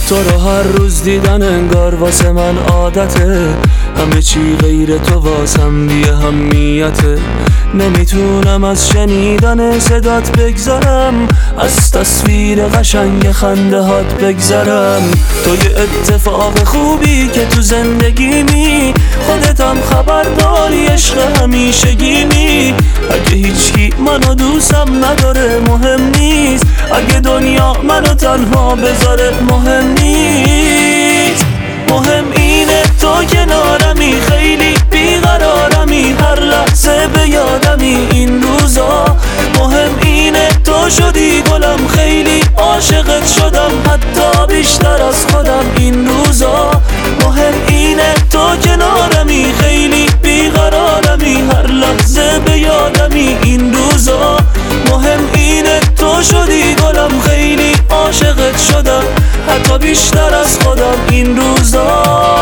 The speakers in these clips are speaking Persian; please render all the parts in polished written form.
تو رو هر روز دیدن انگار واسه من عادته، همه چی غیر تو واسم بی اهمیته. نمیتونم از شنیدن صدات بگذرم، از تصویر قشنگ خنده هات بگذرم. تو یه اتفاق خوبی که تو زندگیمی، خودتم خبر داری عشق همیشگیمی. اگه هیچکی منو دوستم نداره مهم نیست، اگه دنیا منو تنها بذاره مهم نیست. مهم اینه تو کنارمی، خیلی بیقرارمی، هر لحظه به یادمی این روزا. مهم اینه تو شدی گلم، خیلی عاشقت شدم، حتی بیشتر از خودم این روزا. مهم اینه تو کنارمی، خیلی بیقرارمی، هر لحظه به یادمی این روزا. مهم اینه تو شدی گلم، خیلی عاشقت شدم، حتی بیشتر از خودم این روزا.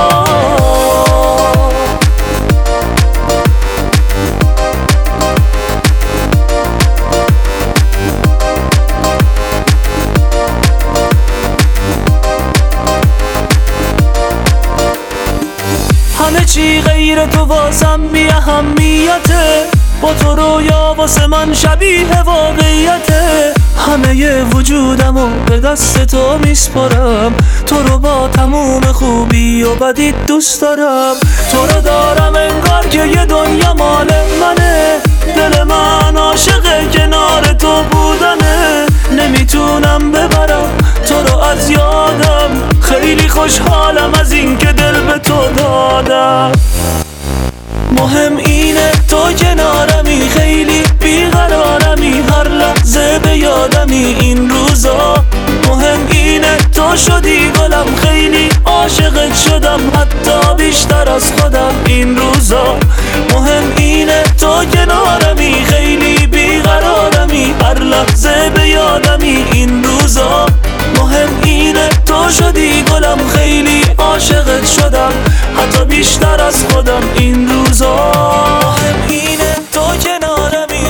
همه چی غیر تو واسم بی اهمیته، با تو رویا واسه من شبیه واقعیته. همه وجودمو به دست تو میسپارم، تو رو با تموم خوبی و بدی دوست دارم. تو رو دارم انگار که یه دنیا مال منه، دل من عاشق کنار تو بودنه. نمیتونم ببرم تو رو از یادم، خیلی خوشحالم از این که دل به تو دادم. مهم اینه تو کنارمی، خیلی بیقرارمی، هر لحظه به یادمی این روزا. مهم اینه تو شدی گلم، خیلی عاشقت شدم، حتی بیشتر از خودم این روزا. مهم اینه تو کنارمی، خیلی بیقرارمی، هر لحظه به یادمی این روزا. مهم اینه تو شدی گلم، خیلی عاشقت شدم، حتی بیشتر از خودم این روزا. مهم اینه تو کنارمی،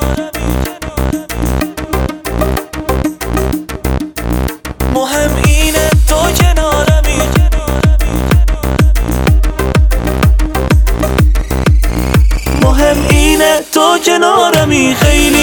مهم اینه تو کنارمی، مهم اینه تو کنارمی، خیلی